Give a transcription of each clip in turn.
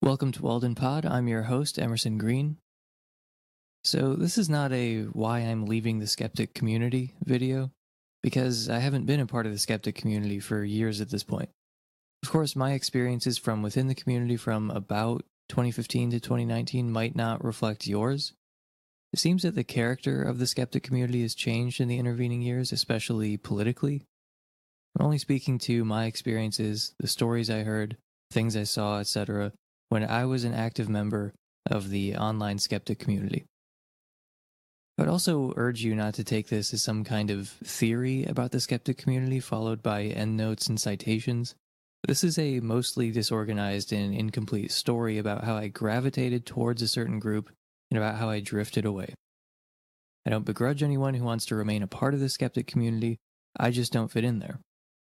Welcome to Walden Pod. I'm your host, Emerson Green. So this is not a why I'm leaving the skeptic community video, because I haven't been a part of the skeptic community for years at this point. Of course, my experiences from within the community from about 2015 to 2019 might not reflect yours. It seems that the character of the skeptic community has changed in the intervening years, especially politically. I'm only speaking to my experiences, the stories I heard, things I saw, etc., when I was an active member of the online skeptic community. I would also urge you not to take this as some kind of theory about the skeptic community followed by endnotes and citations. This is a mostly disorganized and incomplete story about how I gravitated towards a certain group and about how I drifted away. I don't begrudge anyone who wants to remain a part of the skeptic community, I just don't fit in there.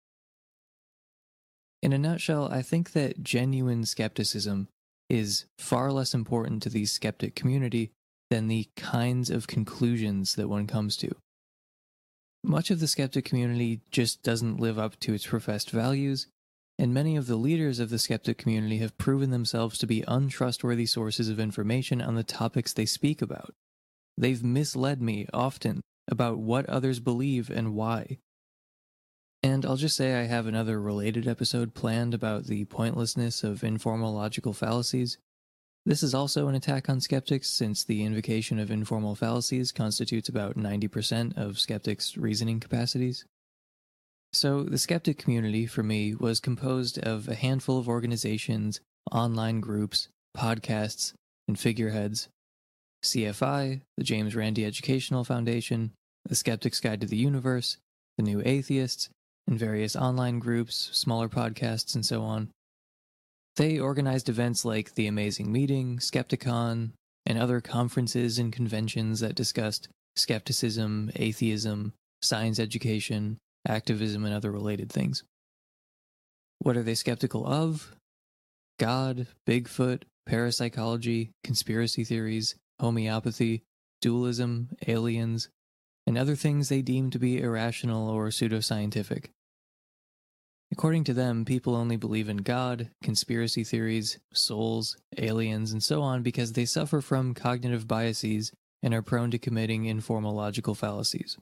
In a nutshell, I think that genuine skepticism is far less important to the skeptic community than the kinds of conclusions that one comes to. Much of the skeptic community just doesn't live up to its professed values, and many of the leaders of the skeptic community have proven themselves to be untrustworthy sources of information on the topics they speak about. They've misled me often about what others believe and why. And I'll just say I have another related episode planned about the pointlessness of informal logical fallacies. This is also an attack on skeptics, since the invocation of informal fallacies constitutes about 90% of skeptics' reasoning capacities. So, the skeptic community, for me, was composed of a handful of organizations, online groups, podcasts, and figureheads. CFI, the James Randi Educational Foundation, the Skeptic's Guide to the Universe, the New Atheists, and various online groups, smaller podcasts, and so on. They organized events like The Amazing Meeting, Skepticon, and other conferences and conventions that discussed skepticism, atheism, science education, activism, and other related things. What are they skeptical of? God, Bigfoot, parapsychology, conspiracy theories, homeopathy, dualism, aliens, and other things they deem to be irrational or pseudoscientific. According to them, people only believe in God, conspiracy theories, souls, aliens, and so on because they suffer from cognitive biases and are prone to committing informal logical fallacies.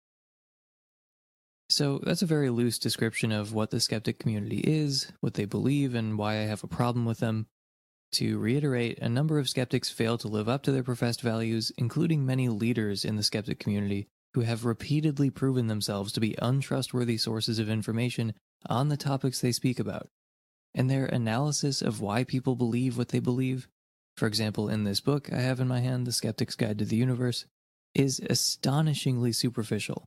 So that's a very loose description of what the skeptic community is, what they believe, and why I have a problem with them. To reiterate, a number of skeptics fail to live up to their professed values, including many leaders in the skeptic community who have repeatedly proven themselves to be untrustworthy sources of information on the topics they speak about. And their analysis of why people believe what they believe, for example in this book I have in my hand, The Skeptic's Guide to the Universe, is astonishingly superficial.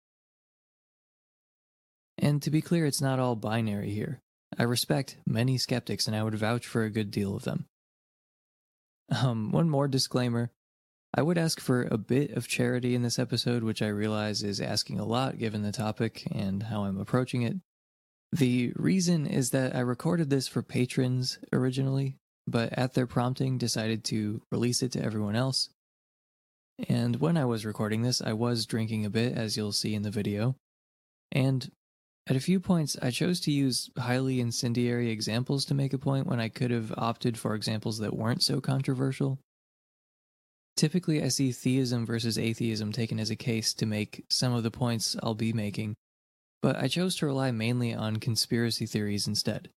And to be clear, it's not all binary here. I respect many skeptics and I would vouch for a good deal of them. One more disclaimer. I would ask for a bit of charity in this episode, which I realize is asking a lot given the topic and how I'm approaching it. The reason is that I recorded this for patrons originally, but at their prompting decided to release it to everyone else. And when I was recording this, I was drinking a bit, as you'll see in the video. And at a few points, I chose to use highly incendiary examples to make a point when I could have opted for examples that weren't so controversial. Typically, I see theism versus atheism taken as a case to make some of the points I'll be making, but I chose to rely mainly on conspiracy theories instead.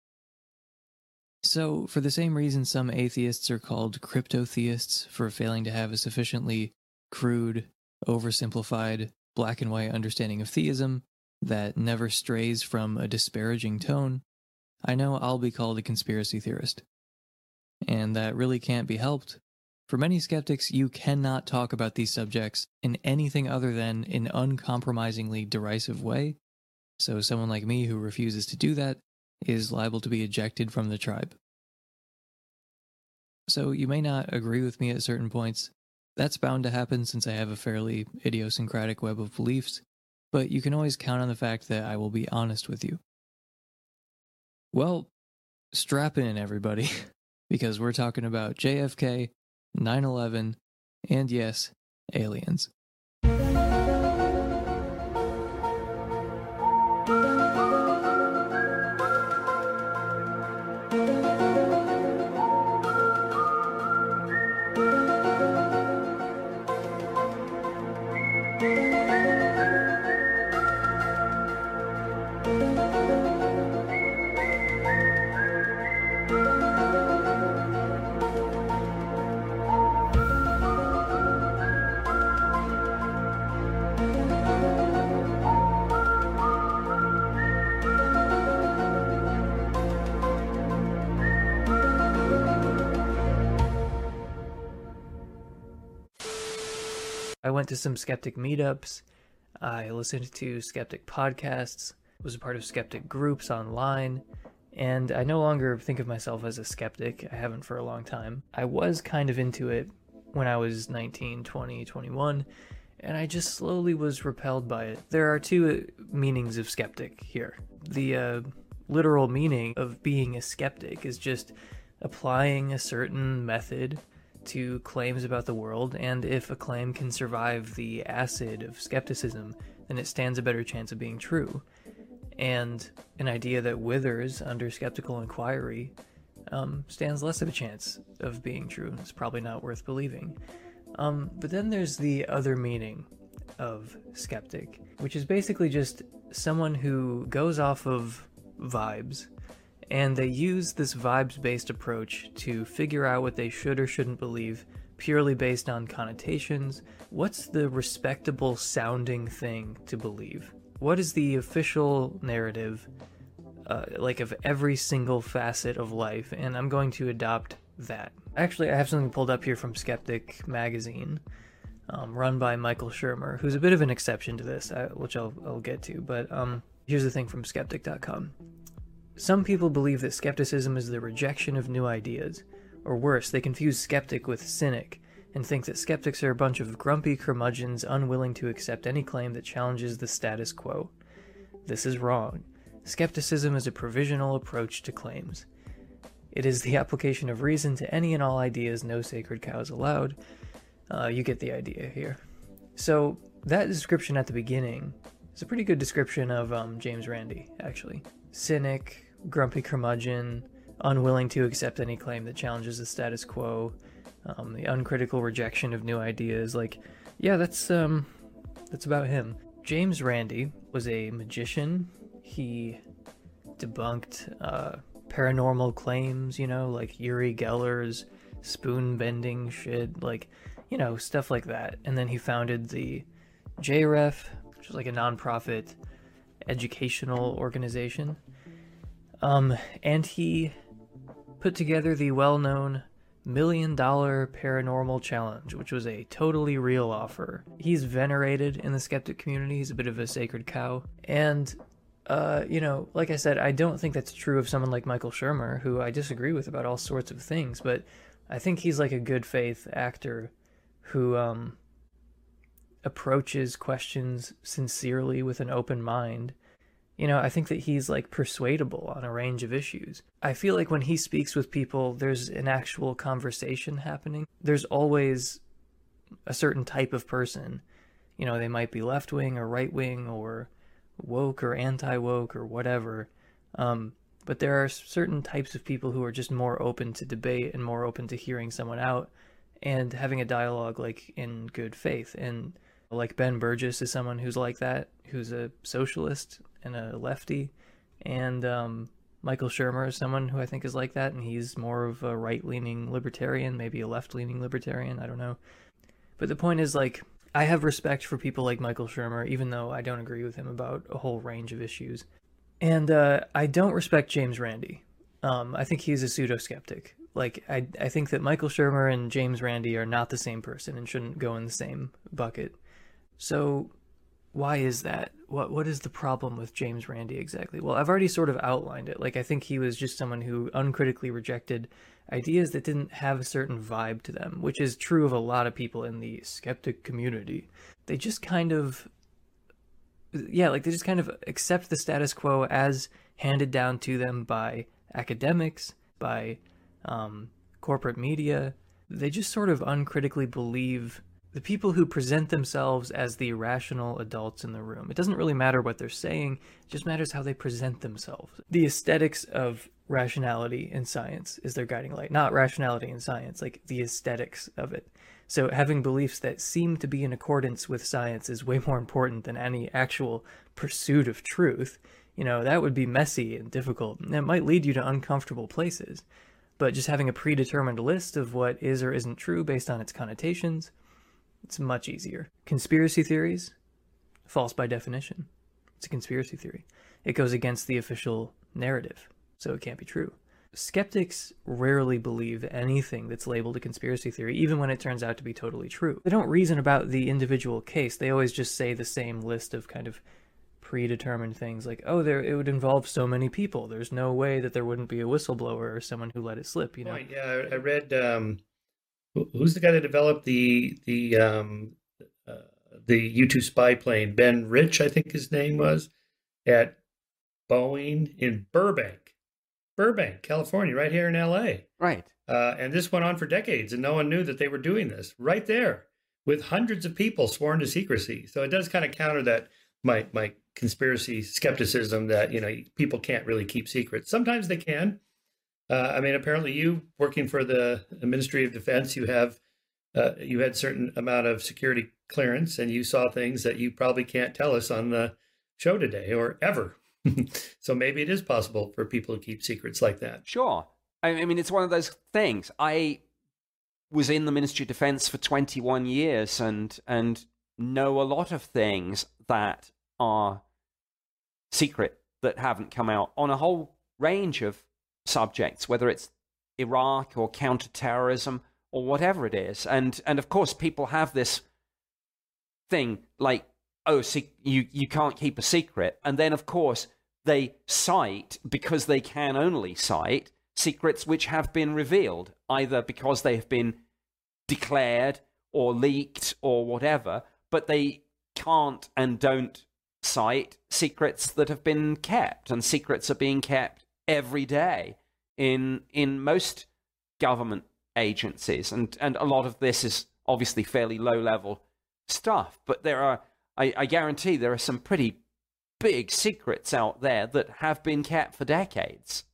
So, for the same reason some atheists are called crypto-theists for failing to have a sufficiently crude, oversimplified, black and white understanding of theism that never strays from a disparaging tone, I know I'll be called a conspiracy theorist. And that really can't be helped. For many skeptics, you cannot talk about these subjects in anything other than an uncompromisingly derisive way, so someone like me who refuses to do that is liable to be ejected from the tribe. So you may not agree with me at certain points. That's bound to happen since I have a fairly idiosyncratic web of beliefs, but you can always count on the fact that I will be honest with you. Well, strap in everybody, because we're talking about JFK, 9/11, and yes, aliens. I went to some skeptic meetups. I listened to skeptic podcasts, was a part of skeptic groups online, and I no longer think of myself as a skeptic. I haven't for a long time. I was kind of into it when I was 19, 20, 21, and I just slowly was repelled by it. There are two meanings of skeptic here. The literal meaning of being a skeptic is just applying a certain method to claims about the world, and if a claim can survive the acid of skepticism, then it stands a better chance of being true. And an idea that withers under skeptical inquiry stands less of a chance of being true. It's probably not worth believing. But then there's the other meaning of skeptic, which is basically just someone who goes off of vibes, and they use this vibes-based approach to figure out what they should or shouldn't believe purely based on connotations. What's the respectable sounding thing to believe? What is the official narrative, of every single facet of life? And I'm going to adopt that. Actually, I have something pulled up here from Skeptic Magazine, run by Michael Shermer, who's a bit of an exception to this, which I'll get to. But here's the thing from skeptic.com. Some people believe that skepticism is the rejection of new ideas, or worse, they confuse skeptic with cynic, and think that skeptics are a bunch of grumpy curmudgeons unwilling to accept any claim that challenges the status quo. This is wrong. Skepticism is a provisional approach to claims. It is the application of reason to any and all ideas, no sacred cows allowed. You get the idea here. So, that description at the beginning is a pretty good description of James Randi, actually. Cynic, grumpy curmudgeon, unwilling to accept any claim that challenges the status quo, the uncritical rejection of new ideas. That's about him. James Randi was a magician. He debunked paranormal claims, like Uri Geller's spoon-bending shit, stuff like that. And then he founded the JREF, which is like a nonprofit educational organization. And he put together the well-known $1 Million Paranormal Challenge, which was a totally real offer. He's venerated in the skeptic community. He's a bit of a sacred cow. And, like I said, I don't think that's true of someone like Michael Shermer, who I disagree with about all sorts of things, but I think he's like a good faith actor who approaches questions sincerely with an open mind. I think that he's persuadable on a range of issues. I feel like when he speaks with people, there's an actual conversation happening. There's always a certain type of person. They might be left-wing or right-wing or woke or anti-woke or whatever. But there are certain types of people who are just more open to debate and more open to hearing someone out and having a dialogue in good faith. And Ben Burgess is someone who's like that, who's a socialist and a lefty, and Michael Shermer is someone who I think is like that, and he's more of a right-leaning libertarian, maybe a left-leaning libertarian, I don't know. But the point is, I have respect for people like Michael Shermer, even though I don't agree with him about a whole range of issues. And I don't respect James Randi. I think he's a pseudo-skeptic. I think that Michael Shermer and James Randi are not the same person and shouldn't go in the same bucket. So why is that? What is the problem with James Randi exactly? Well, I've already sort of outlined it. I think he was just someone who uncritically rejected ideas that didn't have a certain vibe to them, which is true of a lot of people in the skeptic community. They just kind of, they just kind of accept the status quo as handed down to them by academics, by corporate media. They just sort of uncritically believe the people who present themselves as the rational adults in the room. It doesn't really matter what they're saying, it just matters how they present themselves. The aesthetics of rationality in science is their guiding light, not rationality in science, the aesthetics of it. So having beliefs that seem to be in accordance with science is way more important than any actual pursuit of truth. That would be messy and difficult, and it might lead you to uncomfortable places. But just having a predetermined list of what is or isn't true based on its connotations, it's much easier. Conspiracy theories, false by definition. It's a conspiracy theory. It goes against the official narrative, so it can't be true. skeptics rarely believe anything that's labeled a conspiracy theory, even when it turns out to be totally true. They don't reason about the individual case. They always just say the same list of kind of predetermined things like, oh, it would involve so many people. There's no way that there wouldn't be a whistleblower or someone who let it slip, you know? Right, yeah, I read, who's the guy that developed the U-2 spy plane? Ben Rich, I think his name was, at Boeing in Burbank, California, right here in LA. Right. And this went on for decades, and no one knew that they were doing this right there with hundreds of people sworn to secrecy. So it does kind of counter that my conspiracy skepticism that, people can't really keep secrets. Sometimes they can. I mean, apparently you working for the Ministry of Defense, you had certain amount of security clearance, and you saw things that you probably can't tell us on the show today or ever. So maybe it is possible for people to keep secrets like that. Sure. I mean, it's one of those things. I was in the Ministry of Defense for 21 years and know a lot of things that are secret that haven't come out on a whole range of subjects, whether it's Iraq or counterterrorism or whatever it is. And of course, people have this thing like, oh, you can't keep a secret. And then, of course, they cite, because they can only cite, secrets which have been revealed, either because they have been declared or leaked or whatever, but they can't and don't cite secrets that have been kept, and secrets are being kept every day in most government agencies, and a lot of this is obviously fairly low-level stuff, but there are, I guarantee there are some pretty big secrets out there that have been kept for decades.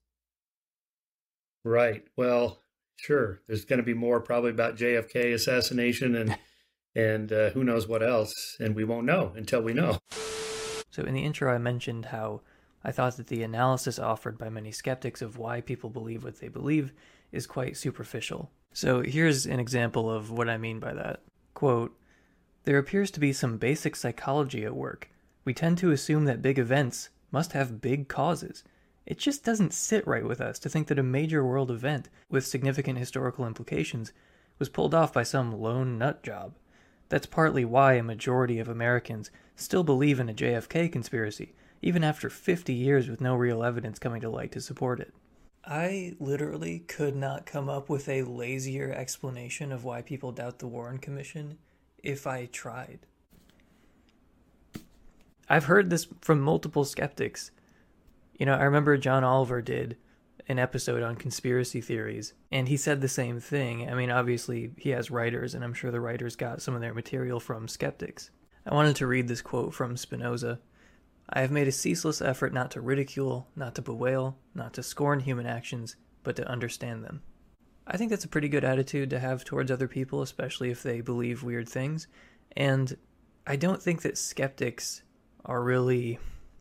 Right. Well, sure. There's going to be more probably about JFK assassination and who knows what else, and we won't know until we know. So in the intro, I mentioned how I thought that the analysis offered by many skeptics of why people believe what they believe is quite superficial. So here's an example of what I mean by that. Quote, "There appears to be some basic psychology at work. We tend to assume that big events must have big causes. It just doesn't sit right with us to think that a major world event with significant historical implications was pulled off by some lone nut job. That's partly why a majority of Americans still believe in a JFK conspiracy, even after 50 years with no real evidence coming to light to support it." I literally could not come up with a lazier explanation of why people doubt the Warren Commission if I tried. I've heard this from multiple skeptics. I remember John Oliver did an episode on conspiracy theories, and he said the same thing. I mean, obviously, he has writers, and I'm sure the writers got some of their material from skeptics. I wanted to read this quote from Spinoza. "I have made a ceaseless effort not to ridicule, not to bewail, not to scorn human actions, but to understand them." I think that's a pretty good attitude to have towards other people, especially if they believe weird things. And I don't think that skeptics are really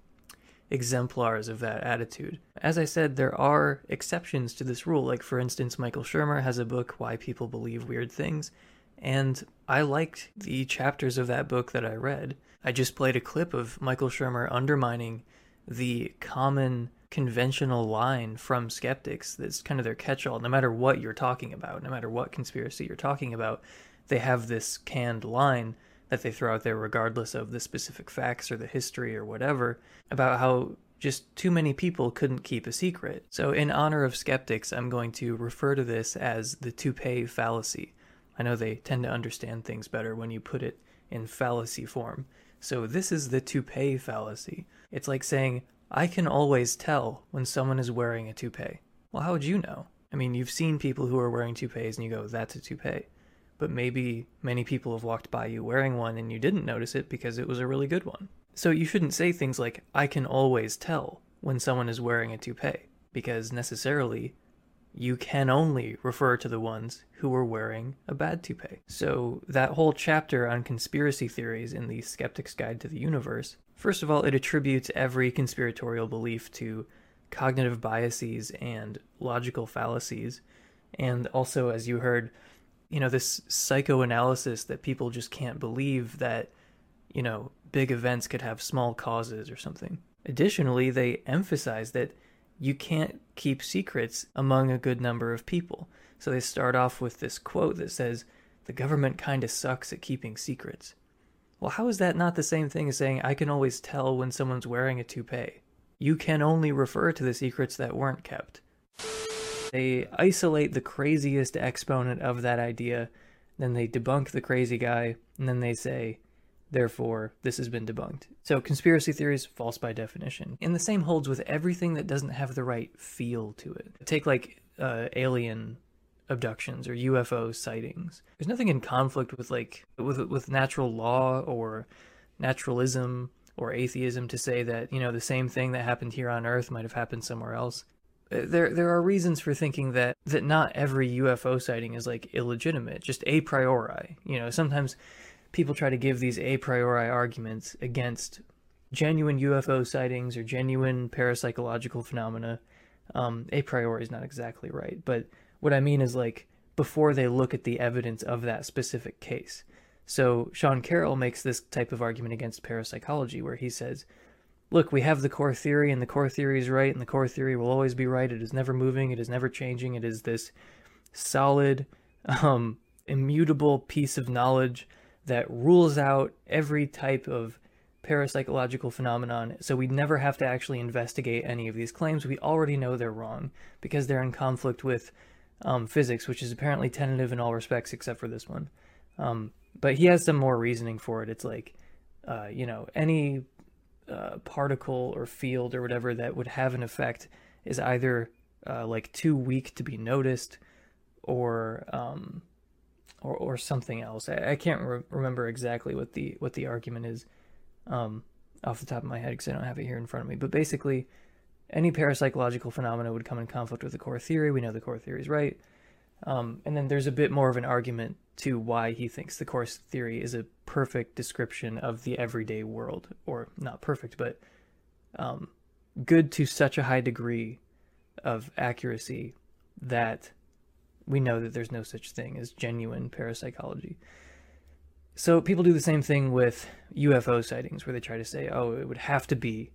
exemplars of that attitude. As I said, there are exceptions to this rule. Like, for instance, Michael Shermer has a book, Why People Believe Weird Things, and I liked the chapters of that book that I read. I just played a clip of Michael Shermer undermining the common conventional line from skeptics that's kind of their catch-all. No matter what you're talking about, no matter what conspiracy you're talking about, they have this canned line that they throw out there regardless of the specific facts or the history or whatever, about how just too many people couldn't keep a secret. So in honor of skeptics, I'm going to refer to this as the toupee fallacy. I know they tend to understand things better when you put it in fallacy form. So this is the toupee fallacy. It's like saying, I can always tell when someone is wearing a toupee. Well, how would you know? I mean, you've seen people who are wearing toupees and you go, that's a toupee. But maybe many people have walked by you wearing one and you didn't notice it because it was a really good one. So you shouldn't say things like, I can always tell when someone is wearing a toupee, because necessarily you can only refer to the ones who are wearing a bad toupee. So that whole chapter on conspiracy theories in the Skeptic's Guide to the Universe, first of all, it attributes every conspiratorial belief to cognitive biases and logical fallacies. And also, as you heard, this psychoanalysis that people just can't believe that, big events could have small causes or something. Additionally, they emphasize that you can't keep secrets among a good number of people. So they start off with this quote that says, the government kind of sucks at keeping secrets. Well, how is that not the same thing as saying, I can always tell when someone's wearing a toupee? You can only refer to the secrets that weren't kept. They isolate the craziest exponent of that idea, then they debunk the crazy guy, and then they say, therefore, this has been debunked. So conspiracy theories, false by definition. And the same holds with everything that doesn't have the right feel to it. Take like alien abductions or UFO sightings. There's nothing in conflict with with natural law or naturalism or atheism to say that, the same thing that happened here on Earth might have happened somewhere else. There are reasons for thinking that not every UFO sighting is like illegitimate, just a priori. Sometimes people try to give these a priori arguments against genuine UFO sightings or genuine parapsychological phenomena. A priori is not exactly right, but what I mean is like before they look at the evidence of that specific case. So Sean Carroll makes this type of argument against parapsychology where he says, look, we have the core theory and the core theory is right and the core theory will always be right. It is never moving. It is never changing. It is this solid, immutable piece of knowledge that rules out every type of parapsychological phenomenon. So we never have to actually investigate any of these claims. We already know they're wrong because they're in conflict with physics, which is apparently tentative in all respects except for this one. But he has some more reasoning for it. It's like, any particle or field or whatever that would have an effect is either like too weak to be noticed or something else. I can't remember exactly what the argument is off the top of my head because I don't have it here in front of me. But basically, any parapsychological phenomena would come in conflict with the core theory. We know the core theory is right. And then there's a bit more of an argument to why he thinks the core theory is a perfect description of the everyday world, or not perfect, but good to such a high degree of accuracy that we know that there's no such thing as genuine parapsychology. So people do the same thing with UFO sightings where they try to say, oh, it would have to be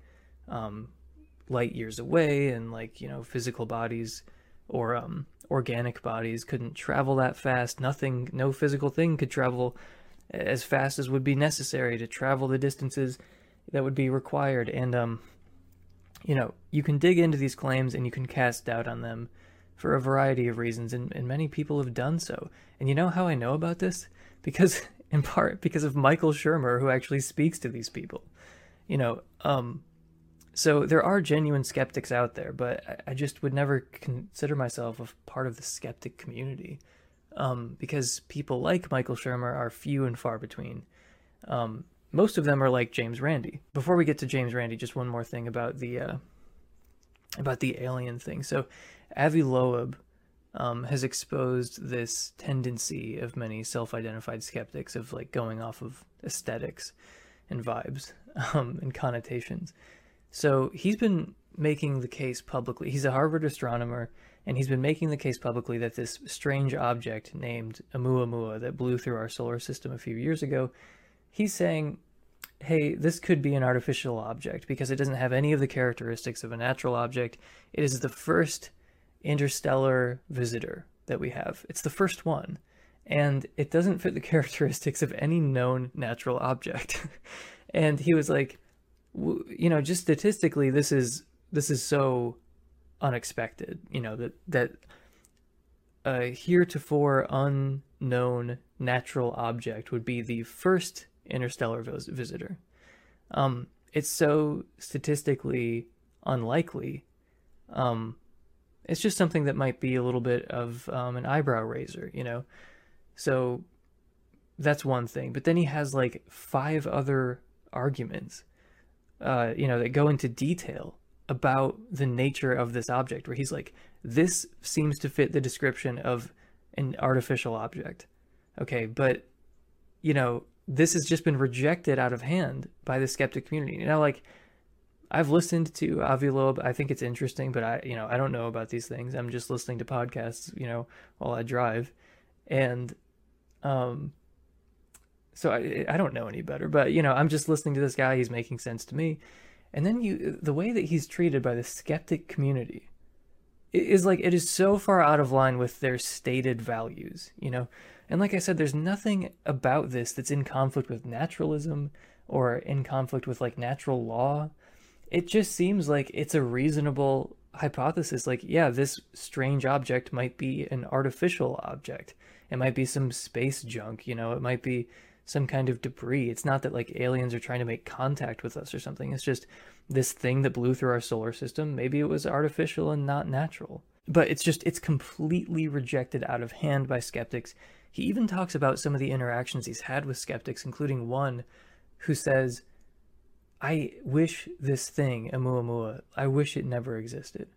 light years away and physical bodies or organic bodies couldn't travel that fast. No physical thing could travel as fast as would be necessary to travel the distances that would be required. And, you can dig into these claims and you can cast doubt on them for a variety of reasons. And many people have done so. And you know how I know about this? In part because of Michael Shermer, who actually speaks to these people. So there are genuine skeptics out there, but I just would never consider myself a part of the skeptic community because people like Michael Shermer are few and far between. Most of them are like James Randi. Before we get to James Randi, just one more thing about the alien thing. So Avi Loeb has exposed this tendency of many self-identified skeptics of going off of aesthetics and vibes and connotations. So he's been making the case publicly. He's a Harvard astronomer, and he's been making the case publicly that this strange object named Oumuamua that blew through our solar system a few years ago, he's saying, hey, this could be an artificial object because it doesn't have any of the characteristics of a natural object. It is the first interstellar visitor that we have. It's the first one, and it doesn't fit the characteristics of any known natural object. And he was like, just statistically, this is so unexpected, that a heretofore unknown natural object would be the first interstellar visitor. It's so statistically unlikely. It's just something that might be a little bit of an eyebrow raiser, So that's one thing. But then he has 5 other arguments that go into detail about the nature of this object, where he's like, this seems to fit the description of an artificial object. Okay, but, this has just been rejected out of hand by the skeptic community. I've listened to Avi Loeb. I think it's interesting, but I don't know about these things. I'm just listening to podcasts, while I drive. And, so I don't know any better, but I'm just listening to this guy. He's making sense to me. And then the way that he's treated by the skeptic community is like, it is so far out of line with their stated values, you know? And like I said, there's nothing about this that's in conflict with naturalism or in conflict with like natural law. It just seems like it's a reasonable hypothesis. Like, yeah, this strange object might be an artificial object. It might be some space junk, you know, it might be some kind of debris. It's not that like aliens are trying to make contact with us or something. It's just this thing that blew through our solar system. Maybe it was artificial and not natural. But it's completely rejected out of hand by skeptics. He even talks about some of the interactions he's had with skeptics, including one who says, I wish this thing, Oumuamua, I wish it never existed.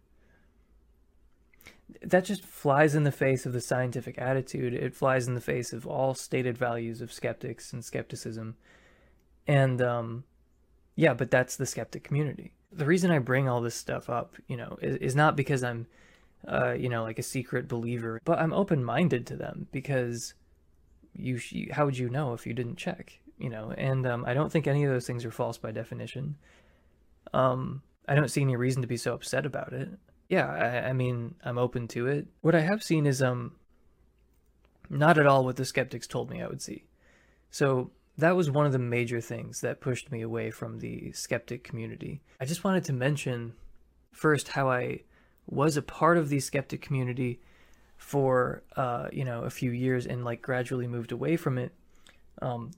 That just flies in the face of the scientific attitude. It flies in the face of all stated values of skeptics and skepticism. And, yeah, but that's the skeptic community. The reason I bring all this stuff up, you know, is not because I'm, you know, like a secret believer, but I'm open-minded to them because how would you know if you didn't check, you know? And I don't think any of those things are false by definition. I don't see any reason to be so upset about it. Yeah, I mean, I'm open to it. What I have seen is not at all what the skeptics told me I would see. So that was one of the major things that pushed me away from the skeptic community. I just wanted to mention first how I was a part of the skeptic community for, you know, a few years and like gradually moved away from it, and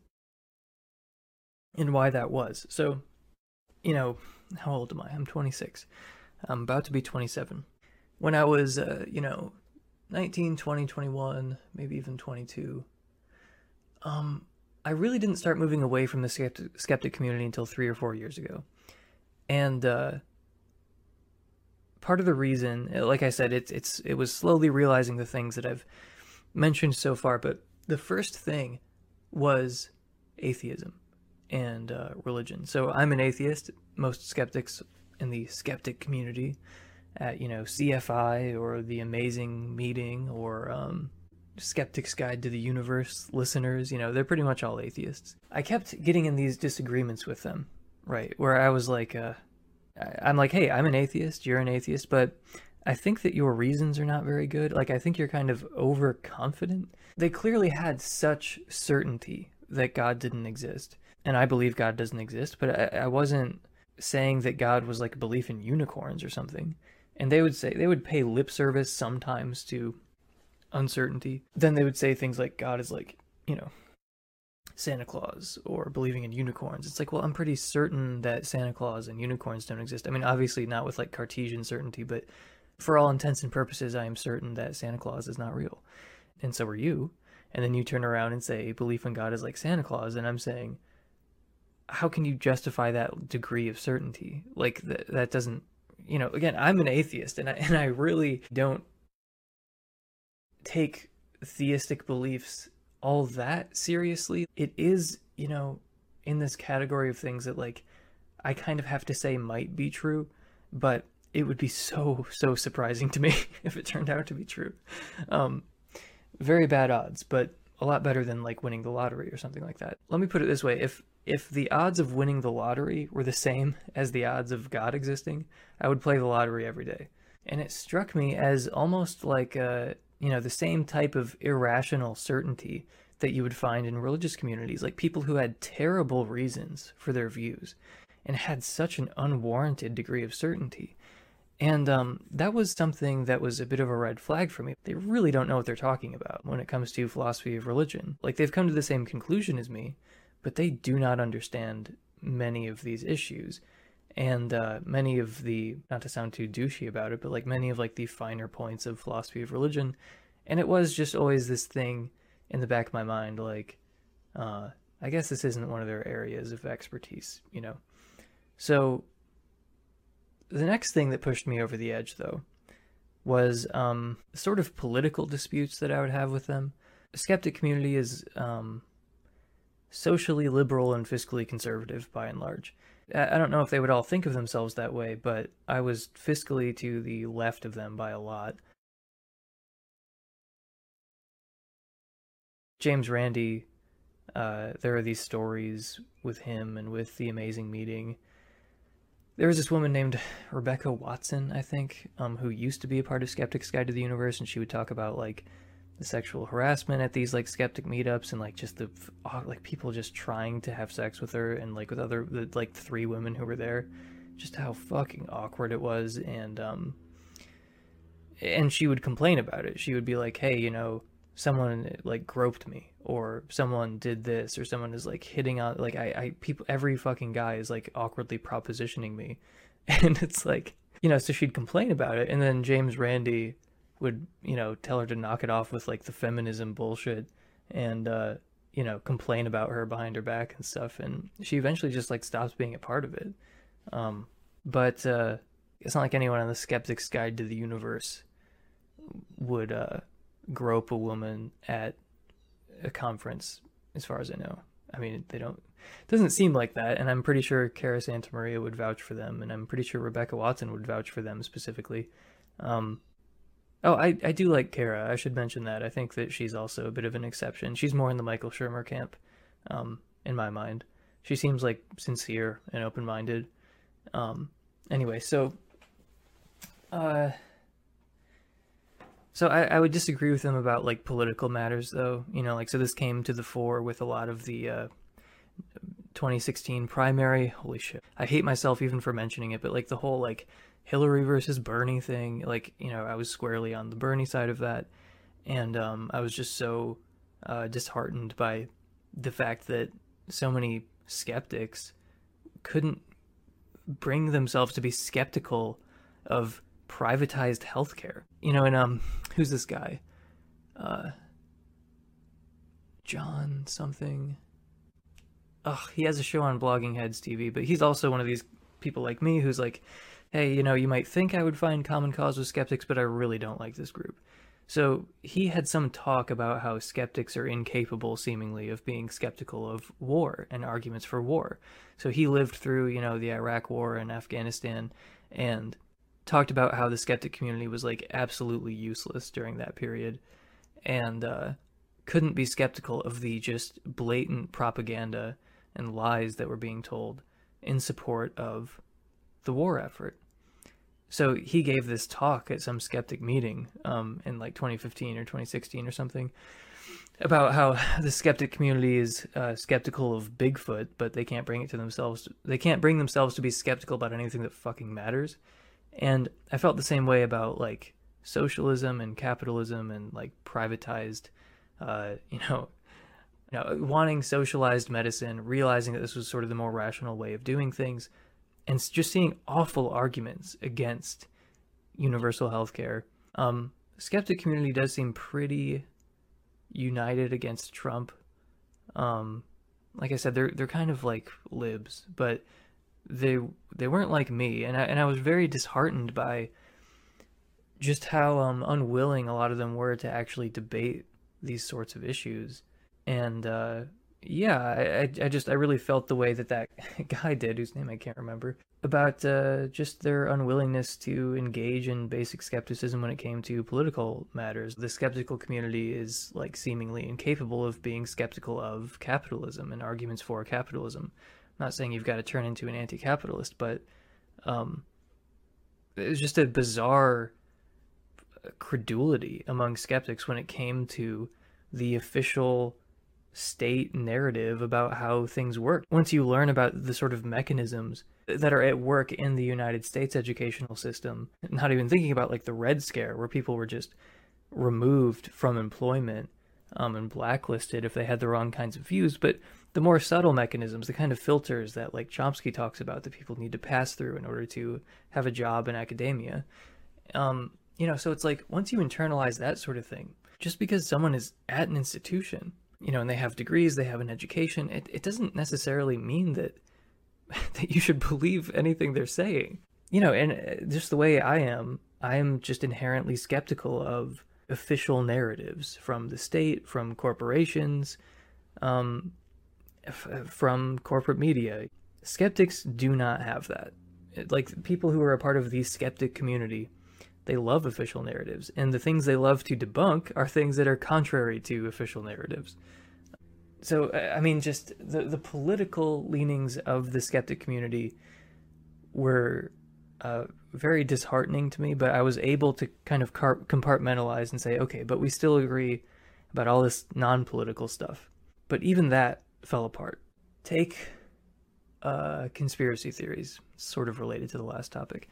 why that was. So, you know, how old am I? I'm 26. I'm about to be 27. When I was, you know, 19, 20, 21, maybe even 22, I really didn't start moving away from the skeptic community until 3 or 4 years ago. And part of the reason, like I said, it was slowly realizing the things that I've mentioned so far, but the first thing was atheism and religion. So I'm an atheist. Most skeptics in the skeptic community at, you know, CFI or the Amazing Meeting or Skeptic's Guide to the Universe listeners, you know, they're pretty much all atheists. I kept getting in these disagreements with them, right? Where I was like, I'm like, hey, I'm an atheist, you're an atheist, but I think that your reasons are not very good. Like, I think you're kind of overconfident. They clearly had such certainty that God didn't exist. And I believe God doesn't exist, but I wasn't saying that God was like a belief in unicorns or something. And they would pay lip service sometimes to uncertainty. Then they would say things like God is like, you know, Santa Claus or believing in unicorns. It's like, well, I'm pretty certain that Santa Claus and unicorns don't exist. I mean, obviously not with like Cartesian certainty, but for all intents and purposes, I am certain that Santa Claus is not real. And so are you. And then you turn around and say belief in God is like Santa Claus. And I'm saying, how can you justify that degree of certainty? Like that doesn't, you know, again, I'm an atheist and I really don't take theistic beliefs all that seriously. It is, you know, in this category of things that like I kind of have to say might be true, but it would be so surprising to me if it turned out to be true. Very bad odds, but a lot better than like winning the lottery or something like that. Let me put it this way. If the odds of winning the lottery were the same as the odds of God existing, I would play the lottery every day. And it struck me as almost like, you know, the same type of irrational certainty that you would find in religious communities, like people who had terrible reasons for their views and had such an unwarranted degree of certainty. And that was something that was a bit of a red flag for me. They really don't know what they're talking about when it comes to philosophy of religion. Like, they've come to the same conclusion as me, but they do not understand many of these issues. And many of the, not to sound too douchey about it, but like many of like the finer points of philosophy of religion. And it was just always this thing in the back of my mind, like, I guess this isn't one of their areas of expertise, you know? So the next thing that pushed me over the edge, though, was sort of political disputes that I would have with them. The skeptic community is socially liberal and fiscally conservative, by and large. I don't know if they would all think of themselves that way, but I was fiscally to the left of them by a lot. James Randi, there are these stories with him and with the Amazing Meeting there was this woman named Rebecca Watson, I think, who used to be a part of Skeptic's Guide to the Universe, and she would talk about like the sexual harassment at these like skeptic meetups, and like just the like people just trying to have sex with her, and like with other like 3 women who were there, just how fucking awkward it was. And she would complain about it. She would be like, hey, you know, someone like groped me, or someone did this, or someone is like hitting on, like I people, every fucking guy is like awkwardly propositioning me. And it's like, you know, so she'd complain about it, and then James Randi would, you know, tell her to knock it off with like the feminism bullshit, and you know, complain about her behind her back and stuff, and she eventually just like stops being a part of it. But it's not like anyone on the Skeptic's Guide to the Universe would grope a woman at a conference, as far as I know. I mean, they don't, it doesn't seem like that, and I'm pretty sure Cara Santamaria would vouch for them, and I'm pretty sure Rebecca Watson would vouch for them specifically. Oh, I do like Cara. I should mention that. I think that she's also a bit of an exception. She's more in the Michael Shermer camp, in my mind. She seems like sincere and open-minded. Anyway, so I would disagree with him about like political matters, though. You know, like, so this came to the fore with a lot of the 2016 primary. Holy shit, I hate myself even for mentioning it, but like the whole like Hillary versus Bernie thing, like, you know, I was squarely on the Bernie side of that, and I was just so disheartened by the fact that so many skeptics couldn't bring themselves to be skeptical of privatized healthcare. You know, and who's this guy? John something. He has a show on Blogging Heads TV, but he's also one of these people like me who's like, hey, you know, you might think I would find common cause with skeptics, but I really don't like this group. So he had some talk about how skeptics are incapable, seemingly, of being skeptical of war and arguments for war. So he lived through, you know, the Iraq War and Afghanistan, and talked about how the skeptic community was like absolutely useless during that period, and couldn't be skeptical of the just blatant propaganda and lies that were being told in support of the war effort. So he gave this talk at some skeptic meeting in like 2015 or 2016 or something, about how the skeptic community is skeptical of Bigfoot, but they can't bring it to themselves. They can't bring themselves to be skeptical about anything that fucking matters. And I felt the same way about like socialism and capitalism and like privatized, wanting socialized medicine, realizing that this was sort of the more rational way of doing things, and just seeing awful arguments against universal healthcare. The skeptic community does seem pretty united against Trump. Like I said, they're kind of like libs, but they weren't like me, and I was very disheartened by just how unwilling a lot of them were to actually debate these sorts of issues. And I really felt the way that guy did, whose name I can't remember, about just their unwillingness to engage in basic skepticism when it came to political matters. The skeptical community is like seemingly incapable of being skeptical of capitalism and arguments for capitalism. I'm not saying you've got to turn into an anti-capitalist, but it was just a bizarre credulity among skeptics when it came to the official state narrative about how things work. Once you learn about the sort of mechanisms that are at work in the United States educational system, not even thinking about like the Red Scare, where people were just removed from employment and blacklisted if they had the wrong kinds of views, but the more subtle mechanisms, the kind of filters that like Chomsky talks about that people need to pass through in order to have a job in academia. So it's like, once you internalize that sort of thing, just because someone is at an institution, and they have degrees, they have an education, it doesn't necessarily mean that you should believe anything they're saying. And just the way I am just inherently skeptical of official narratives from the state, from corporations, from corporate media. Skeptics do not have that. Like, people who are a part of the skeptic community, they love official narratives, and the things they love to debunk are things that are contrary to official narratives. So, I mean, just the political leanings of the skeptic community were very disheartening to me, but I was able to kind of compartmentalize and say, okay, but we still agree about all this non-political stuff. But even that fell apart. Take conspiracy theories, sort of related to the last topic.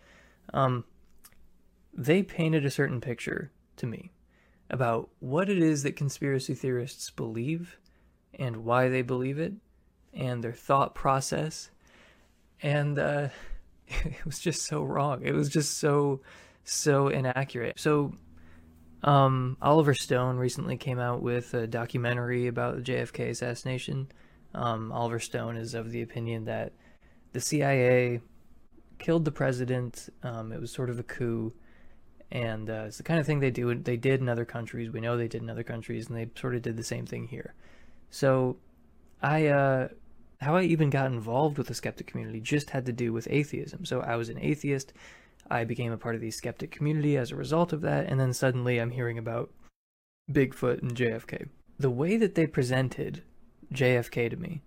They painted a certain picture to me about what it is that conspiracy theorists believe and why they believe it and their thought process. And it was just so wrong. It was just so inaccurate. So Oliver Stone recently came out with a documentary about the JFK assassination. Oliver Stone is of the opinion that the CIA killed the president. It was sort of a coup. And it's the kind of thing they did in other countries. We know they did in other countries, and they sort of did the same thing here. So how I even got involved with the skeptic community just had to do with atheism. So I was an atheist. I became a part of the skeptic community as a result of that, and then suddenly I'm hearing about Bigfoot and JFK. The way that they presented JFK to me,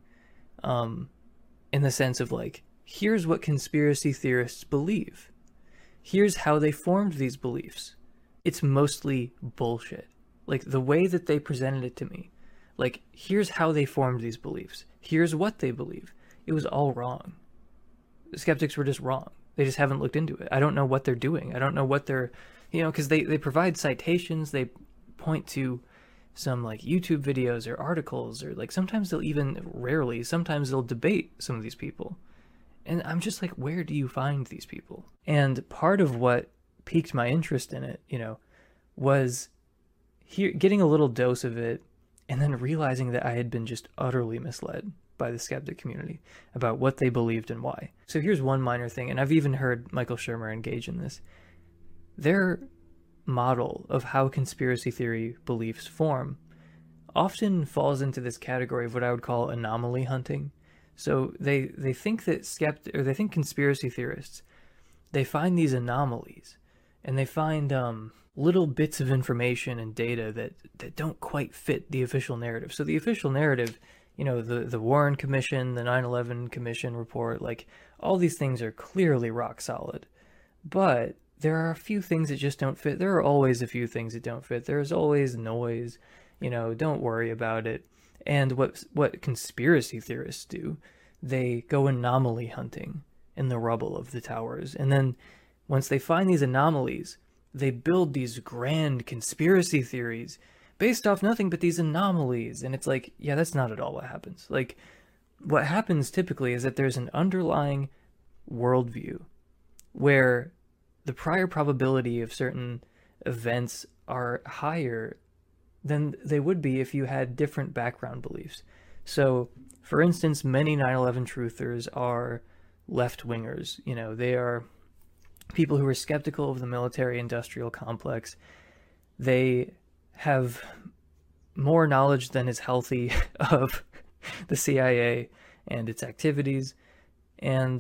in the sense of like, here's what conspiracy theorists believe. Here's how they formed these beliefs. It's mostly bullshit. Like, the way that they presented it to me, like, here's how they formed these beliefs. Here's what they believe. It was all wrong. The skeptics were just wrong. They just haven't looked into it. I don't know what they're doing. I don't know what they're, because they provide citations. They point to some, like, YouTube videos or articles, or, like, sometimes sometimes they'll debate some of these people. And I'm just like, where do you find these people? And part of what piqued my interest in it, was getting a little dose of it and then realizing that I had been just utterly misled by the skeptic community about what they believed and why. So here's one minor thing, and I've even heard Michael Shermer engage in this. Their model of how conspiracy theory beliefs form often falls into this category of what I would call anomaly hunting. So they think that they think conspiracy theorists, they find these anomalies, and they find little bits of information and data that don't quite fit the official narrative. So the official narrative, the Warren Commission, the 9/11 Commission report, like, all these things are clearly rock solid. But there are a few things that just don't fit. There are always a few things that don't fit. There's always noise, don't worry about it. And what conspiracy theorists do, they go anomaly hunting in the rubble of the towers. And then once they find these anomalies, they build these grand conspiracy theories based off nothing but these anomalies. And it's like, yeah, that's not at all what happens. Like, what happens typically is that there's an underlying worldview where the prior probability of certain events are higher than they would be if you had different background beliefs. So, for instance, many 9/11 truthers are left-wingers. They are people who are skeptical of the military-industrial complex. They have more knowledge than is healthy of the CIA and its activities, and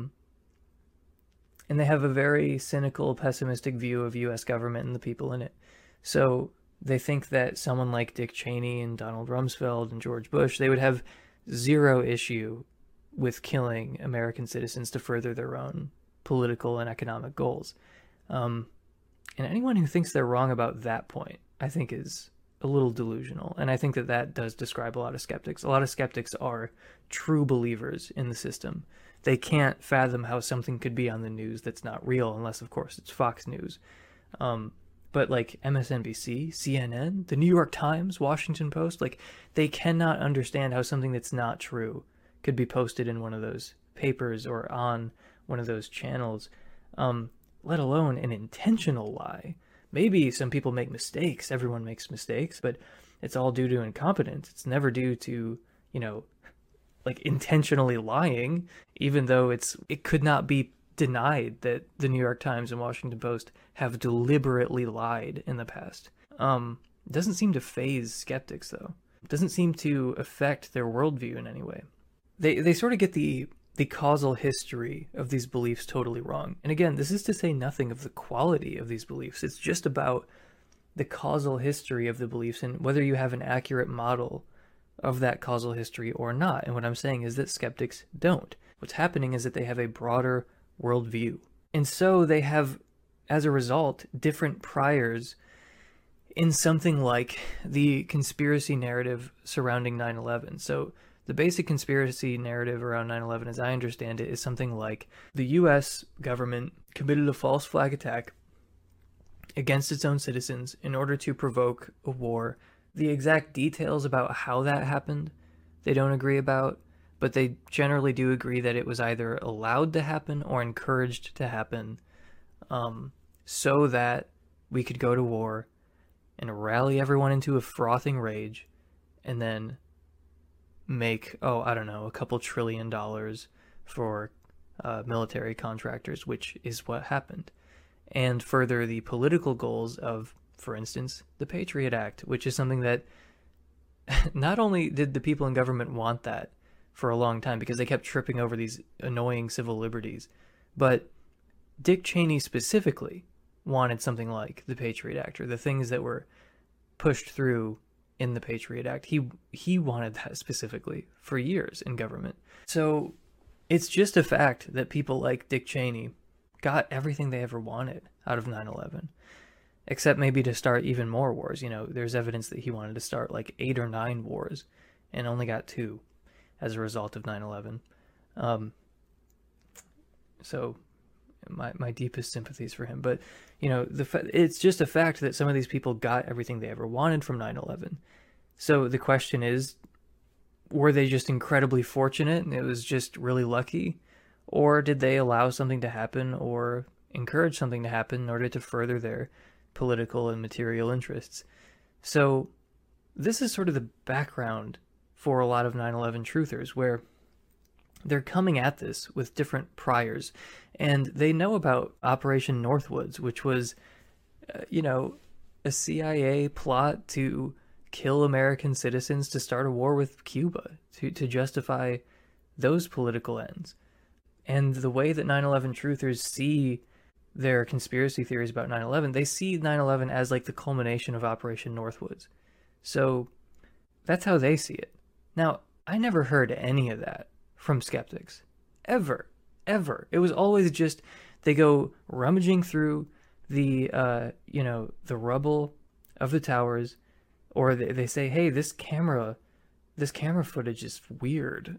they have a very cynical, pessimistic view of U.S. government and the people in it. So they think that someone like Dick Cheney and Donald Rumsfeld and George Bush, they would have zero issue with killing American citizens to further their own political and economic goals. And anyone who thinks they're wrong about that point, I think, is a little delusional. And I think that does describe a lot of skeptics. A lot of skeptics are true believers in the system. They can't fathom how something could be on the news that's not real, unless, of course, it's Fox News. But like MSNBC, CNN, the New York Times, Washington Post, like, they cannot understand how something that's not true could be posted in one of those papers or on one of those channels, let alone an intentional lie. Maybe some people make mistakes. Everyone makes mistakes, but it's all due to incompetence. It's never due to, like, intentionally lying, even though it could not be denied that the New York Times and Washington Post have deliberately lied in the past. It doesn't seem to faze skeptics, though. It doesn't seem to affect their worldview in any way. They sort of get the causal history of these beliefs totally wrong. And again, this is to say nothing of the quality of these beliefs. It's just about the causal history of the beliefs and whether you have an accurate model of that causal history or not. And what I'm saying is that skeptics don't. What's happening is that they have a broader worldview. And so they have, as a result, different priors in something like the conspiracy narrative surrounding 9/11. So the basic conspiracy narrative around 9/11, as I understand it, is something like the US government committed a false flag attack against its own citizens in order to provoke a war. The exact details about how that happened, they don't agree about, but they generally do agree that it was either allowed to happen or encouraged to happen, so that we could go to war and rally everyone into a frothing rage and then make, a couple $1 trillion for military contractors, which is what happened. And further the political goals of, for instance, the Patriot Act, which is something that not only did the people in government want that for a long time because they kept tripping over these annoying civil liberties, but Dick Cheney specifically wanted something like the Patriot Act, or the things that were pushed through in the Patriot Act. He wanted that specifically for years in government. So it's just a fact that people like Dick Cheney got everything they ever wanted out of 9/11, except maybe to start even more wars. There's evidence that he wanted to start like 8 or 9 wars and only got 2 as a result of 9/11. So my deepest sympathies for him. But, it's just a fact that some of these people got everything they ever wanted from 9/11. So the question is, were they just incredibly fortunate and it was just really lucky? Or did they allow something to happen or encourage something to happen in order to further their political and material interests? So this is sort of the background for a lot of 9/11 truthers, where they're coming at this with different priors, and they know about Operation Northwoods, which was, a CIA plot to kill American citizens to start a war with Cuba, to justify those political ends. And the way that 9/11 truthers see their conspiracy theories about 9/11, they see 9/11 as like the culmination of Operation Northwoods. So that's how they see it. Now, I never heard any of that from skeptics. Ever. It was always just, they go rummaging through the rubble of the towers, or they say, hey, this camera footage is weird.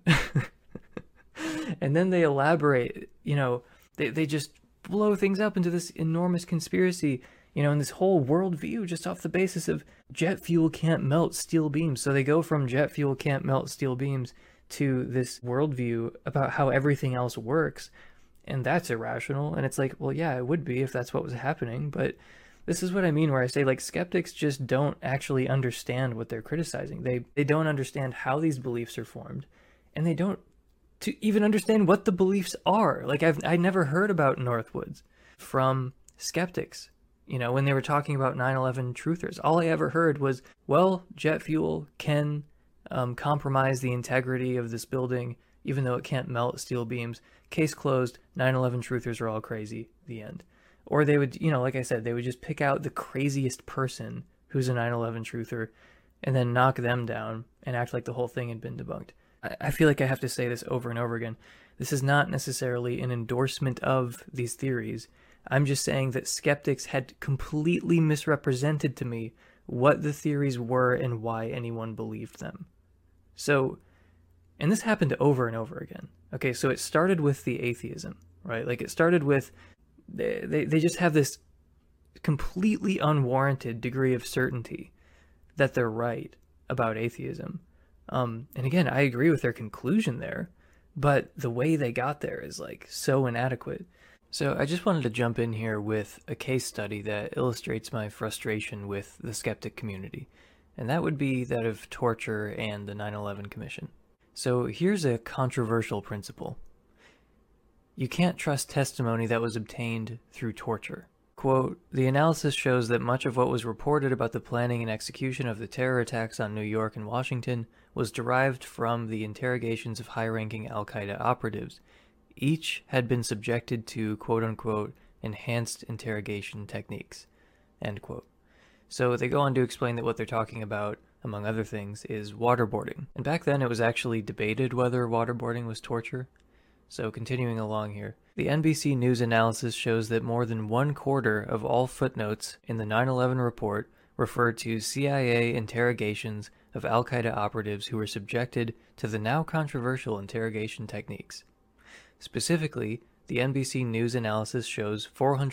And then they elaborate, they just blow things up into this enormous conspiracy, and this whole worldview just off the basis of jet fuel can't melt steel beams. So they go from jet fuel can't melt steel beams to this worldview about how everything else works, and that's irrational. And it's like, well, yeah, it would be if that's what was happening, but this is what I mean where I say, like, skeptics just don't actually understand what they're criticizing. They don't understand how these beliefs are formed, and they don't to even understand what the beliefs are. Like, I never heard about Northwoods from skeptics, when they were talking about 9/11 truthers. All I ever heard was, well, jet fuel can compromise the integrity of this building, even though it can't melt steel beams. Case closed. 9/11 truthers are all crazy. The end. Or they would, like I said, they would just pick out the craziest person who's a 9/11 truther and then knock them down and act like the whole thing had been debunked. I feel like I have to say this over and over again. This is not necessarily an endorsement of these theories. I'm just saying that skeptics had completely misrepresented to me what the theories were and why anyone believed them. So, and this happened over and over again. Okay, so it started with the atheism, right? Like, it started with, they just have this completely unwarranted degree of certainty that they're right about atheism. And again, I agree with their conclusion there, but the way they got there is like so inadequate. So I just wanted to jump in here with a case study that illustrates my frustration with the skeptic community, and that would be that of torture and the 9/11 Commission. So here's a controversial principle. You can't trust testimony that was obtained through torture. Quote, the analysis shows that much of what was reported about the planning and execution of the terror attacks on New York and Washington was derived from the interrogations of high-ranking al-Qaeda operatives. Each had been subjected to, quote-unquote, enhanced interrogation techniques, end quote. So they go on to explain that what they're talking about, among other things, is waterboarding. And back then it was actually debated whether waterboarding was torture. So continuing along here, the NBC News analysis shows that more than 1/4 of all footnotes in the 9/11 report referred to CIA interrogations of al-Qaeda operatives who were subjected to the now controversial interrogation techniques. Specifically, the NBC News analysis shows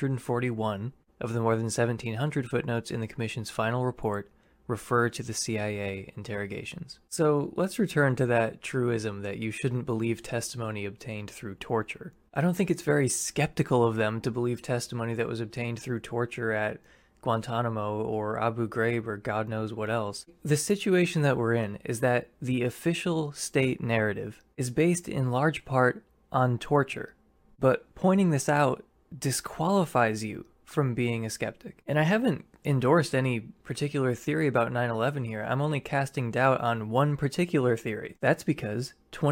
441 of the more than 1,700 footnotes in the Commission's final report refer to the CIA interrogations. So let's return to that truism that you shouldn't believe testimony obtained through torture. I don't think it's very skeptical of them to believe testimony that was obtained through torture at Guantanamo or Abu Ghraib or God knows what else. The situation that we're in is that the official state narrative is based in large part on torture, but pointing this out disqualifies you from being a skeptic. And I haven't endorsed any particular theory about 9/11 here. I'm only casting doubt on one particular theory. That's because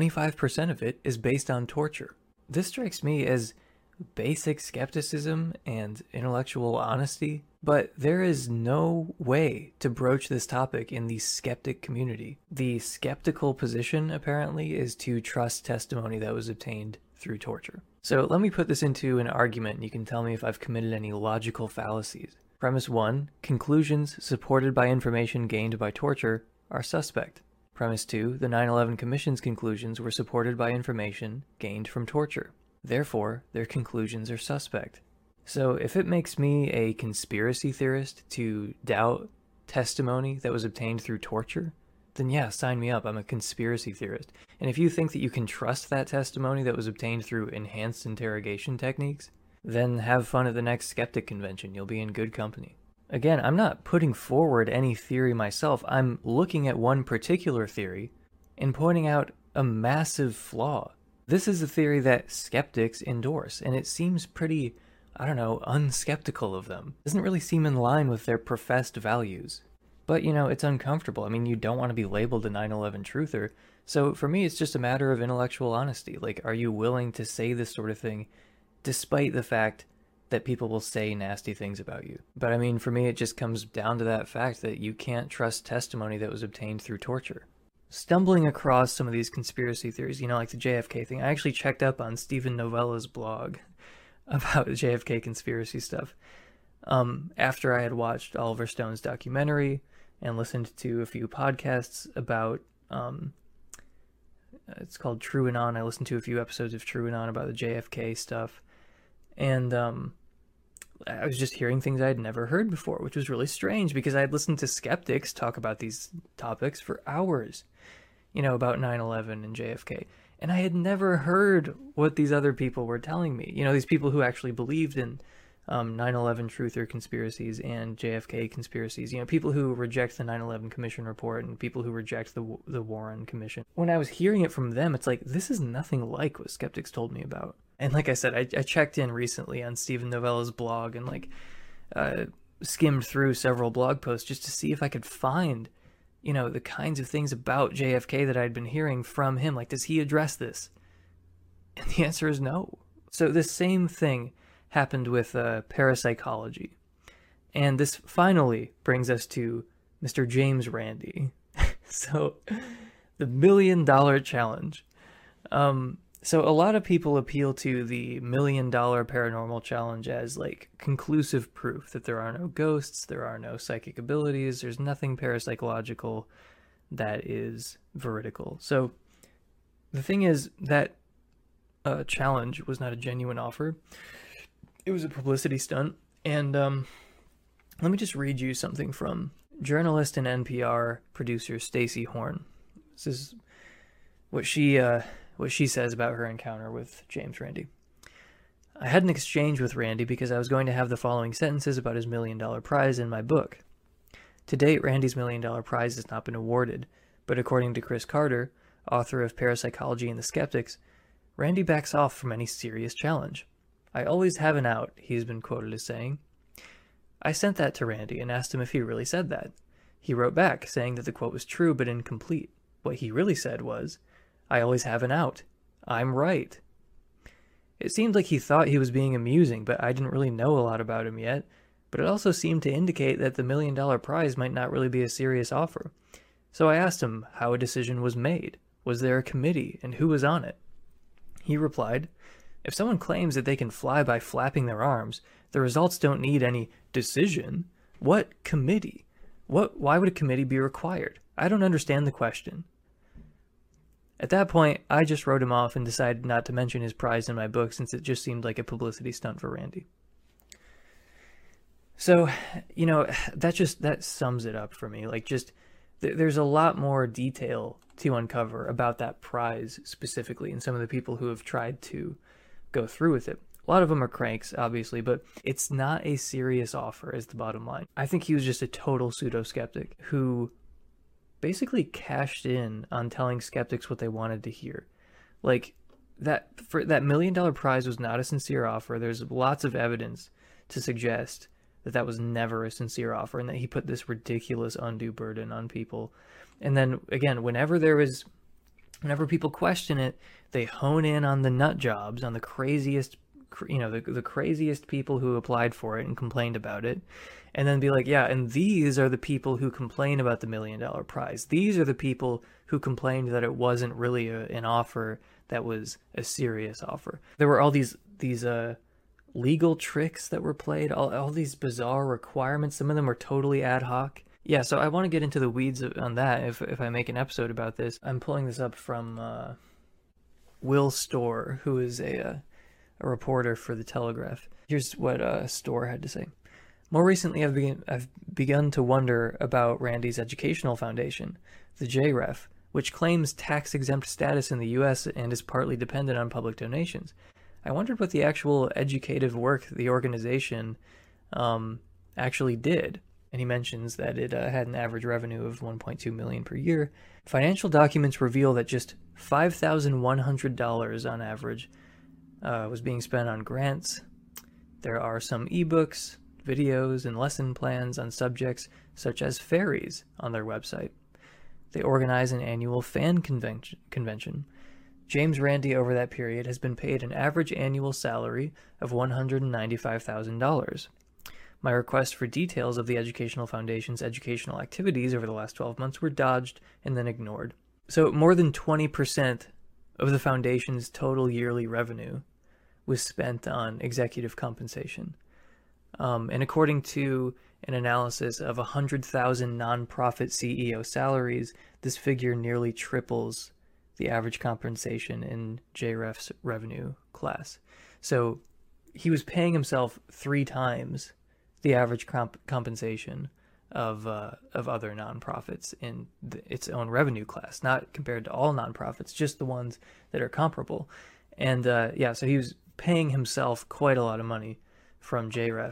25% of it is based on torture. This strikes me as basic skepticism and intellectual honesty, but there is no way to broach this topic in the skeptic community. The skeptical position, apparently, is to trust testimony that was obtained through torture. So let me put this into an argument, and you can tell me if I've committed any logical fallacies. Premise 1, conclusions supported by information gained by torture are suspect. Premise 2, the 9/11 Commission's conclusions were supported by information gained from torture. Therefore, their conclusions are suspect. So if it makes me a conspiracy theorist to doubt testimony that was obtained through torture, then yeah, sign me up. I'm a conspiracy theorist. And if you think that you can trust that testimony that was obtained through enhanced interrogation techniques, then have fun at the next skeptic convention. You'll be in good company. Again, I'm not putting forward any theory myself. I'm looking at one particular theory and pointing out a massive flaw. This is a theory that skeptics endorse, and it seems pretty, unskeptical of them. It doesn't really seem in line with their professed values. But, it's uncomfortable. I mean, you don't want to be labeled a 9/11 truther. So for me, it's just a matter of intellectual honesty. Like, are you willing to say this sort of thing despite the fact that people will say nasty things about you? But I mean, for me, it just comes down to that fact that you can't trust testimony that was obtained through torture. Stumbling across some of these conspiracy theories, like the JFK thing, I actually checked up on Steven Novella's blog about JFK conspiracy stuff after I had watched Oliver Stone's documentary and listened to a few podcasts about, it's called TrueAnon. I listened to a few episodes of TrueAnon about the JFK stuff, and I was just hearing things I had never heard before, which was really strange because I had listened to skeptics talk about these topics for hours, about 9/11 and JFK. And I had never heard what these other people were telling me. These people who actually believed in 9/11 truther conspiracies and JFK conspiracies. People who reject the 9/11 Commission report and people who reject the Warren Commission. When I was hearing it from them, it's like, this is nothing like what skeptics told me about. And like I said, I checked in recently on Steven Novella's blog and skimmed through several blog posts just to see if I could find, the kinds of things about JFK that I'd been hearing from him. Like, does he address this? And the answer is no. So this same thing happened with parapsychology. And this finally brings us to Mr. James Randi. So, the $1 million challenge. So a lot of people appeal to the $1 million paranormal challenge as conclusive proof that there are no ghosts, there are no psychic abilities, there's nothing parapsychological that is veridical. So the thing is that challenge was not a genuine offer. It was a publicity stunt. And let me just read you something from journalist and NPR producer Stacey Horn. This is what she says about her encounter with James Randi. I had an exchange with Randi because I was going to have the following sentences about his $1 million prize in my book. To date, Randi's $1 million prize has not been awarded, but according to Chris Carter, author of Parapsychology and the Skeptics, Randi backs off from any serious challenge. I always have an out, he's been quoted as saying. I sent that to Randi and asked him if he really said that. He wrote back, saying that the quote was true but incomplete. What he really said was, I always have an out. I'm right. It seemed like he thought he was being amusing, but I didn't really know a lot about him yet. But it also seemed to indicate that the $1 million prize might not really be a serious offer. So I asked him how a decision was made. Was there a committee, and who was on it? He replied, "If someone claims that they can fly by flapping their arms, the results don't need any decision. What committee? Why would a committee be required? I don't understand the question." At that point, I just wrote him off and decided not to mention his prize in my book since it just seemed like a publicity stunt for Randy. So, that sums it up for me. Like, just there's a lot more detail to uncover about that prize specifically and some of the people who have tried to go through with it. A lot of them are cranks, obviously, but it's not a serious offer is the bottom line. I think he was just a total pseudo-skeptic who basically cashed in on telling skeptics what they wanted to hear. Like, that $1 million prize was not a sincere offer. There's lots of evidence to suggest that was never a sincere offer and that he put this ridiculous undue burden on people. And then, again, whenever people question it, they hone in on the nut jobs, on the craziest, the craziest people who applied for it and complained about it, and then be like, yeah, and these are the people who complain about the $1 million prize. These are the people who complained that it wasn't really an offer that was a serious offer. There were all these legal tricks that were played, all these bizarre requirements. Some of them were totally ad hoc. Yeah, so I want to get into the weeds on that if I make an episode about this. I'm pulling this up from Will Storr, who is a reporter for The Telegraph. Here's what Storr had to say. More recently, I've begun to wonder about Randy's educational foundation, the JREF, which claims tax-exempt status in the U.S. and is partly dependent on public donations. I wondered what the actual educative work the organization actually did. And he mentions that it had an average revenue of $1.2 million per year. Financial documents reveal that just $5,100 on average was being spent on grants. There are some ebooks, videos, and lesson plans on subjects such as fairies on their website. They organize an annual fan convention. James Randi over that period has been paid an average annual salary of $195,000. My request for details of the Educational Foundation's educational activities over the last 12 months were dodged and then ignored. So more than 20% of the foundation's total yearly revenue was spent on executive compensation. And according to an analysis of 100,000 nonprofit CEO salaries, this figure nearly triples the average compensation in JREF's revenue class. So he was paying himself 3 times the average compensation of other nonprofits in its own revenue class, not compared to all nonprofits, just the ones that are comparable. And so he was paying himself quite a lot of money from JREF,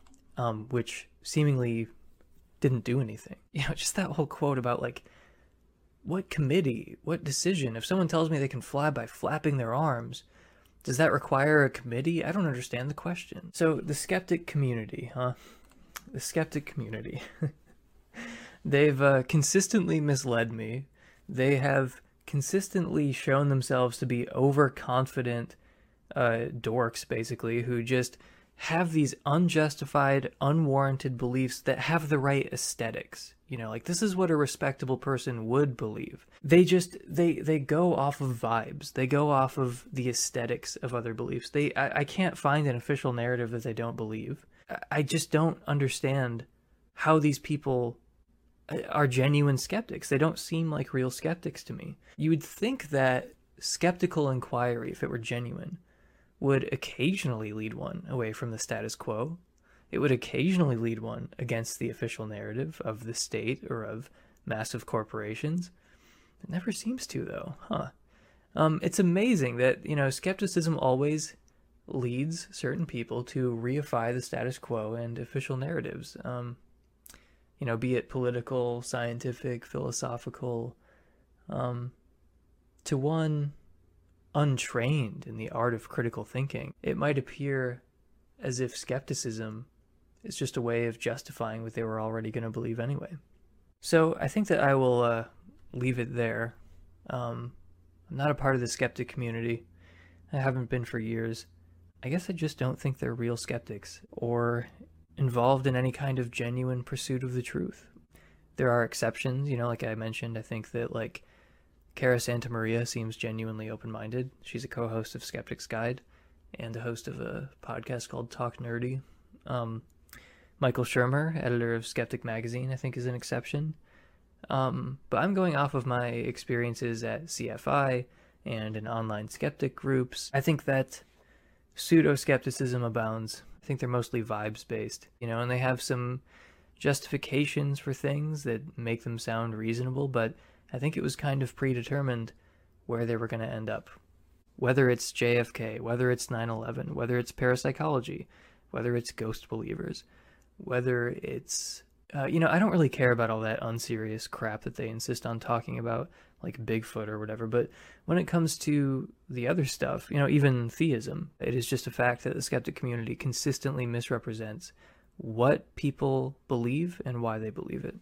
which seemingly didn't do anything. Just that whole quote about like, what committee, what decision? If someone tells me they can fly by flapping their arms, does that require a committee? I don't understand the question. So the skeptic community, The skeptic community. They've consistently misled me. They have consistently shown themselves to be overconfident dorks, basically, who just have these unjustified, unwarranted beliefs that have the right aesthetics. Like this is what a respectable person would believe. They go off of vibes. They go off of the aesthetics of other beliefs. I can't find an official narrative that they don't believe. I just don't understand how these people are genuine skeptics. They don't seem like real skeptics to me. You would think that skeptical inquiry, if it were genuine, would occasionally lead one away from the status quo. It would occasionally lead one against the official narrative of the state or of massive corporations. It never seems to, though, It's amazing that, skepticism always leads certain people to reify the status quo and official narratives, be it political, scientific, philosophical, to one untrained in the art of critical thinking. It might appear as if skepticism is just a way of justifying what they were already going to believe anyway. So I think that I will leave it there. I'm not a part of the skeptic community. I haven't been for years. I guess I just don't think they're real skeptics or involved in any kind of genuine pursuit of the truth. There are exceptions, like I mentioned. I think that Cara Santamaria seems genuinely open-minded. She's a co-host of Skeptic's Guide and a host of a podcast called Talk Nerdy. Michael Shermer, editor of Skeptic Magazine, I think is an exception. But I'm going off of my experiences at CFI and in online skeptic groups. I think that pseudo-skepticism abounds. I think they're mostly vibes-based, and they have some justifications for things that make them sound reasonable, but I think it was kind of predetermined where they were going to end up. Whether it's JFK, whether it's 9/11, whether it's parapsychology, whether it's ghost believers, whether it's I don't really care about all that unserious crap that they insist on talking about, like Bigfoot or whatever, but when it comes to the other stuff, even theism, it is just a fact that the skeptic community consistently misrepresents what people believe and why they believe it.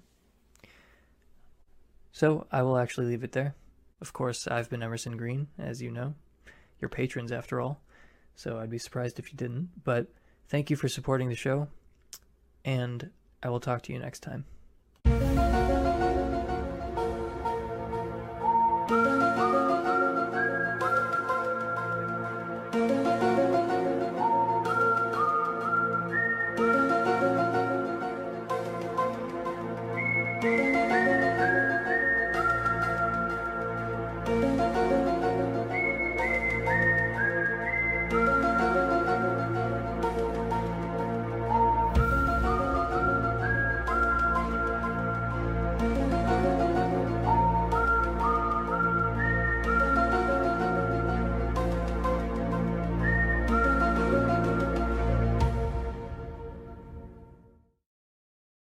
So I will actually leave it there. Of course, I've been Emerson Green, as you know. You're patrons after all, so I'd be surprised if you didn't, but thank you for supporting the show, and I will talk to you next time.